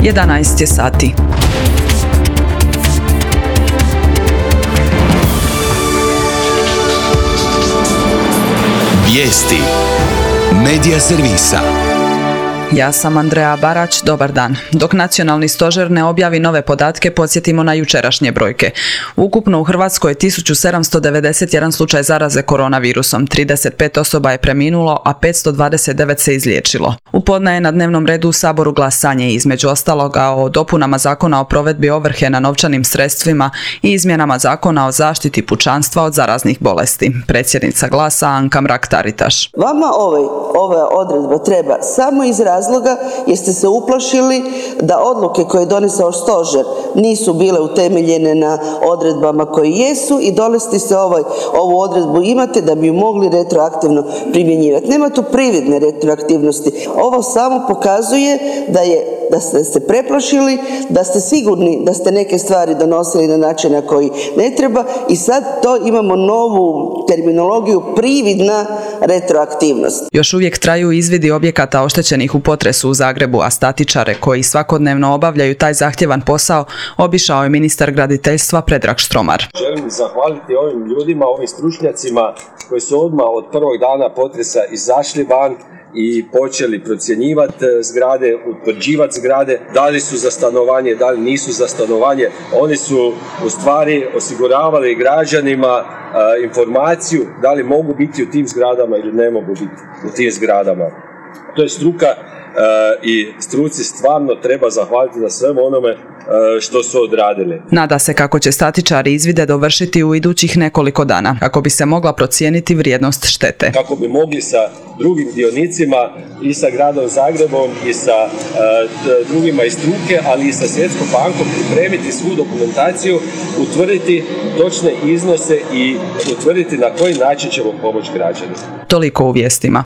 11 je sati. Vijesti Medija servisa. Ja sam Andreja Barać, dobar dan. Dok nacionalni stožer ne objavi nove podatke, podsjetimo na jučerašnje brojke. Ukupno u Hrvatskoj je 1791 slučaj zaraze koronavirusom, 35 osoba je preminulo, a 529 se izliječilo. U podne je na dnevnom redu u Saboru glasanje između ostaloga o dopunama Zakona o provedbi ovrhe na novčanim sredstvima i izmjenama Zakona o zaštiti pučanstva od zaraznih bolesti. Predsjednica Glasa Anka Mrak-Taritaš. Vama ova odredba treba samo iz razloga jer ste se uplašili da odluke koje je donesao stožer nisu bile utemeljene na odredbama koje jesu i donesli ste ovu odredbu imate da bi ju mogli retroaktivno primjenjivati. Nema tu prividne retroaktivnosti. Ovo samo pokazuje da ste se preplašili, da ste sigurni da ste neke stvari donosili na način na koji ne treba i sad to imamo novu terminologiju prividna retroaktivnost. Još uvijek traju izvidi objekata oštećenih u potresu u Zagrebu, a statičare koji svakodnevno obavljaju taj zahtjevan posao obišao je ministar graditeljstva Predrag Štromar. Želim zahvaliti ovim ljudima, ovim stručnjacima koji su odmah od prvog dana potresa izašli van i počeli procjenjivati zgrade, utvrđivati zgrade, da li su za stanovanje, da li nisu za stanovanje. Oni su u stvari osiguravali građanima informaciju da li mogu biti u tim zgradama ili ne mogu biti u tim zgradama. To je struka i struci stvarno treba zahvaliti na svemu onome što su odradili. Nada se kako će statičari izvide dovršiti u idućih nekoliko dana, kako bi se mogla procijeniti vrijednost štete. Kako bi mogli sa drugim dionicima i sa gradom Zagrebom i sa drugima iz struke, ali i sa Svjetskom bankom pripremiti svu dokumentaciju, utvrditi točne iznose i utvrditi na koji način ćemo pomoći građanima. Toliko u vijestima.